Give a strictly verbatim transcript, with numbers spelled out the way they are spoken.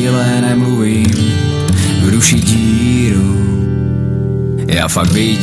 chvíle nemluvím, v duši díru. Já fakt vidím